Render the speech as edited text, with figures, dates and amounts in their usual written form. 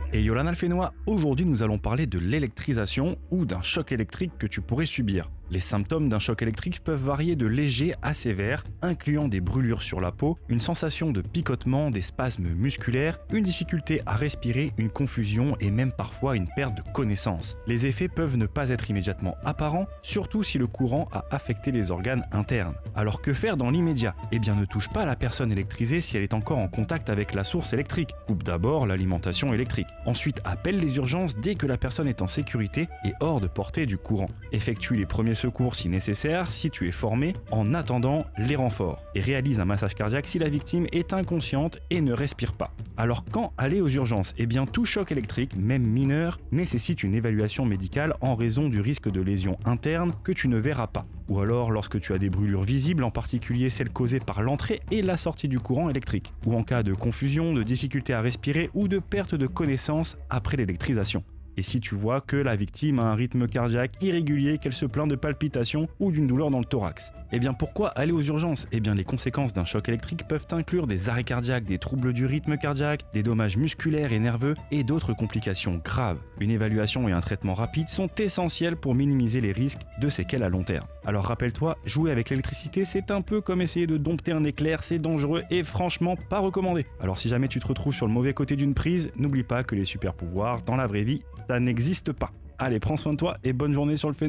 Et Yolan Alfenois, aujourd'hui nous allons parler de l'électrisation ou d'un choc électrique que tu pourrais subir. Les symptômes d'un choc électrique peuvent varier de léger à sévère, incluant des brûlures sur la peau, une sensation de picotement, des spasmes musculaires, une difficulté à respirer, une confusion et même parfois une perte de connaissance. Les effets peuvent ne pas être immédiatement apparents, surtout si le courant a affecté les organes internes. Alors que faire dans l'immédiat ? Eh bien ne touche pas la personne électrisée si elle est encore en contact avec la source électrique. Coupe d'abord l'alimentation électrique. Ensuite, appelle les urgences dès que la personne est en sécurité et hors de portée du courant. Effectue les premiers secours si nécessaire, si tu es formé, en attendant les renforts. Et réalise un massage cardiaque si la victime est inconsciente et ne respire pas. Alors quand aller aux urgences ? Eh bien tout choc électrique, même mineur, nécessite une évaluation médicale en raison du risque de lésions internes que tu ne verras pas. Ou alors lorsque tu as des brûlures visibles, en particulier celles causées par l'entrée et la sortie du courant électrique. Ou en cas de confusion, de difficulté à respirer ou de perte de connaissance après l'électrisation. Et si tu vois que la victime a un rythme cardiaque irrégulier, qu'elle se plaint de palpitations ou d'une douleur dans le thorax. Eh bien pourquoi aller aux urgences ? Eh bien les conséquences d'un choc électrique peuvent inclure des arrêts cardiaques, des troubles du rythme cardiaque, des dommages musculaires et nerveux et d'autres complications graves. Une évaluation et un traitement rapide sont essentiels pour minimiser les risques de séquelles à long terme. Alors rappelle-toi, jouer avec l'électricité c'est un peu comme essayer de dompter un éclair, c'est dangereux et franchement pas recommandé. Alors si jamais tu te retrouves sur le mauvais côté d'une prise, n'oublie pas que les super pouvoirs dans la vraie vie, ça n'existe pas. Allez, prends soin de toi et bonne journée sur le phénomène.